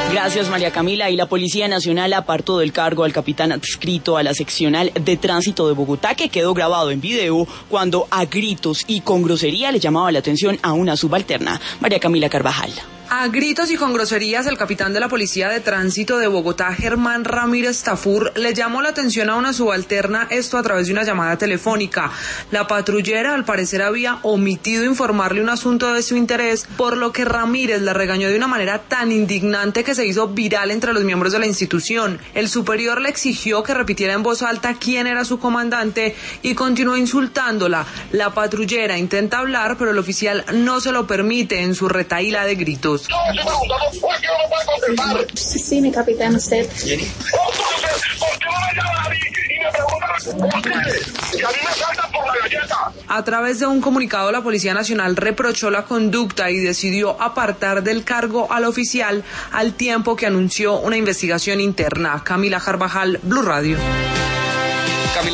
Gracias, María Camila. Y la Policía Nacional apartó del cargo al capitán adscrito a la seccional de tránsito de Bogotá, que quedó grabado en video cuando a gritos y con grosería le llamaba la atención a una subalterna. María Camila Carvajal. A gritos y con groserías, el capitán de la Policía de Tránsito de Bogotá, Germán Ramírez Tafur, le llamó la atención a una subalterna, esto a través de una llamada telefónica. La patrullera, al parecer, había omitido informarle un asunto de su interés, por lo que Ramírez la regañó de una manera tan indignante que se hizo viral entre los miembros de la institución. El superior le exigió que repitiera en voz alta quién era su comandante y continuó insultándola. La patrullera intenta hablar, pero el oficial no se lo permite en su retahíla de gritos. No, estoy preguntando por qué no me puede contestar. Sí, mi capitán, usted. Entonces, ¿por qué no me llama a mí y me pregunta por qué? Y a mí me saltan por la galleta. A través de un comunicado, la Policía Nacional reprochó la conducta y decidió apartar del cargo al oficial al tiempo que anunció una investigación interna. Camila Carvajal, Blue Radio.